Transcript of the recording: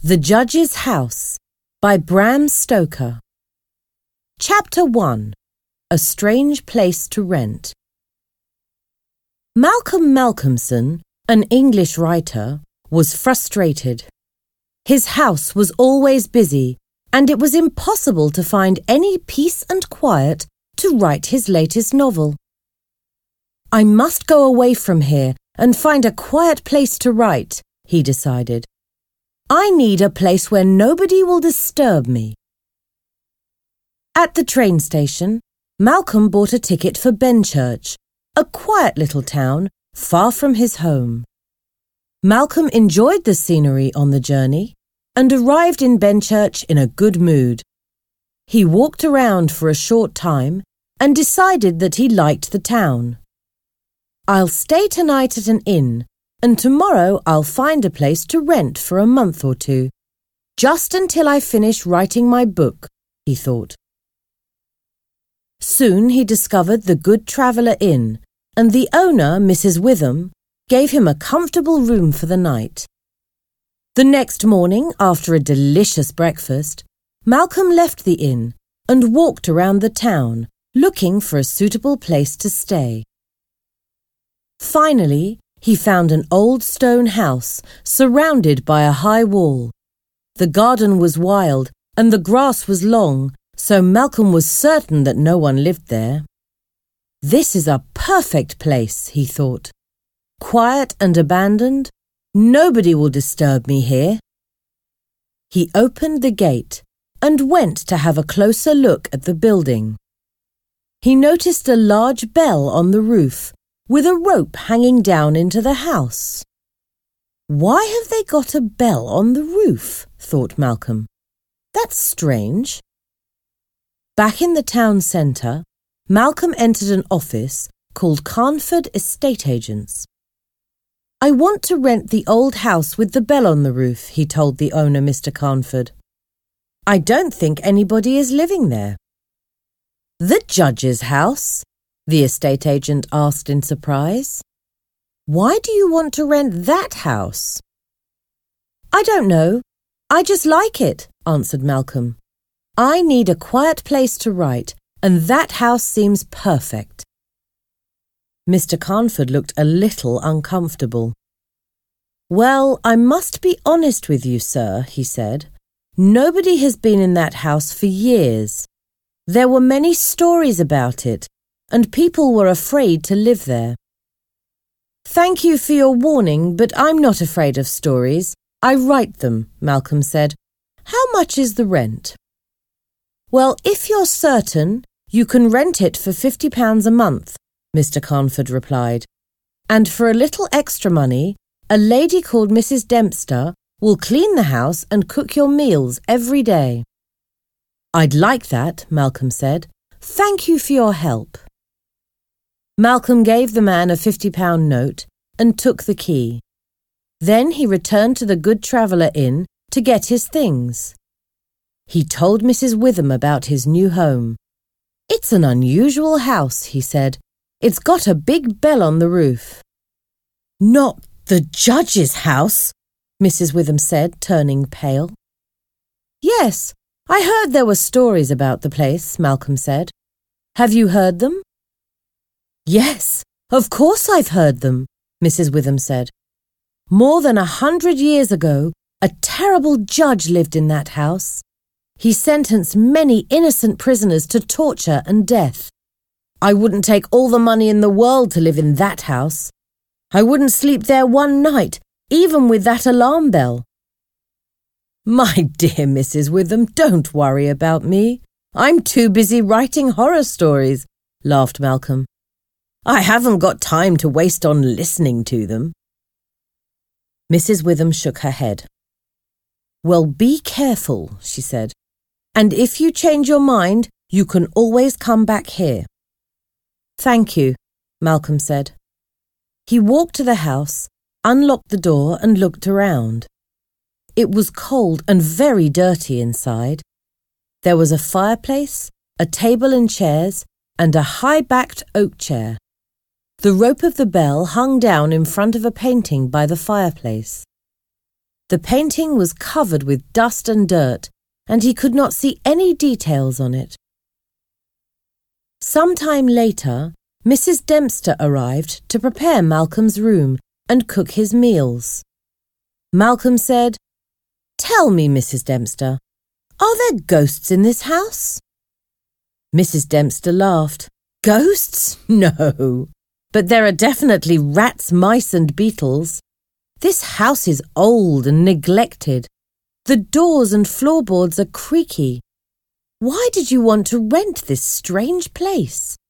The Judge's House by Bram Stoker. Chapter 1. A Strange Place to Rent. Malcolm Malcolmson, an English writer, was frustrated. His house was always busy, and it was impossible to find any peace and quiet to write his latest novel. I must go away from here and find a quiet place to write, he decided. I need a place where nobody will disturb me. At the train station, Malcolm bought a ticket for Benchurch, a quiet little town far from his home. Malcolm enjoyed the scenery on the journey and arrived in Benchurch in a good mood. He walked around for a short time and decided that he liked the town. I'll stay tonight at an inn, and tomorrow I'll find a place to rent for a month or two, just until I finish writing my book, he thought. Soon he discovered the Good Traveller Inn, and the owner, Mrs. Witham, gave him a comfortable room for the night. The next morning, after a delicious breakfast, Malcolm left the inn and walked around the town, looking for a suitable place to stay. Finally, he found an old stone house surrounded by a high wall. The garden was wild and the grass was long, so Malcolm was certain that no one lived there. This is a perfect place, he thought. Quiet and abandoned, nobody will disturb me here. He opened the gate and went to have a closer look at the building. He noticed a large bell on the roof, with a rope hanging down into the house. Why have they got a bell on the roof? Thought Malcolm. That's strange. Back in the town centre, Malcolm entered an office called Carnford Estate Agents. I want to rent the old house with the bell on the roof, he told the owner, Mr. Carnford. I don't think anybody is living there. The Judge's house? The estate agent asked in surprise. Why do you want to rent that house? I don't know. I just like it, answered Malcolm. I need a quiet place to write, and that house seems perfect. Mr. Carnford looked a little uncomfortable. Well, I must be honest with you, sir, he said. Nobody has been in that house for years. There were many stories about it, and people were afraid to live there. Thank you for your warning, but I'm not afraid of stories. I write them, Malcolm said. How much is the rent? Well, if you're certain, you can rent it for £50 a month, Mr. Carnford replied. And for a little extra money, a lady called Mrs. Dempster will clean the house and cook your meals every day. I'd like that, Malcolm said. Thank you for your help. Malcolm gave the man a £50 note and took the key. Then he returned to the Good Traveller Inn to get his things. He told Mrs. Witham about his new home. It's an unusual house, he said. It's got a big bell on the roof. Not the Judge's house, Mrs. Witham said, turning pale. Yes, I heard there were stories about the place, Malcolm said. Have you heard them? Yes, of course I've heard them, Mrs. Witham said. More than 100 years ago, a terrible judge lived in that house. He sentenced many innocent prisoners to torture and death. I wouldn't take all the money in the world to live in that house. I wouldn't sleep there one night, even with that alarm bell. My dear Mrs. Witham, don't worry about me. I'm too busy writing horror stories, laughed Malcolm. I haven't got time to waste on listening to them. Mrs. Witham shook her head. Well, be careful, she said. And if you change your mind, you can always come back here. Thank you, Malcolm said. He walked to the house, unlocked the door and looked around. It was cold and very dirty inside. There was a fireplace, a table and chairs, and a high-backed oak chair. The rope of the bell hung down in front of a painting by the fireplace. The painting was covered with dust and dirt, and he could not see any details on it. Some time later, Mrs. Dempster arrived to prepare Malcolm's room and cook his meals. Malcolm said, "Tell me, Mrs. Dempster, are there ghosts in this house?" Mrs. Dempster laughed. "Ghosts? No. But there are definitely rats, mice and beetles. This house is old and neglected. The doors and floorboards are creaky. Why did you want to rent this strange place?"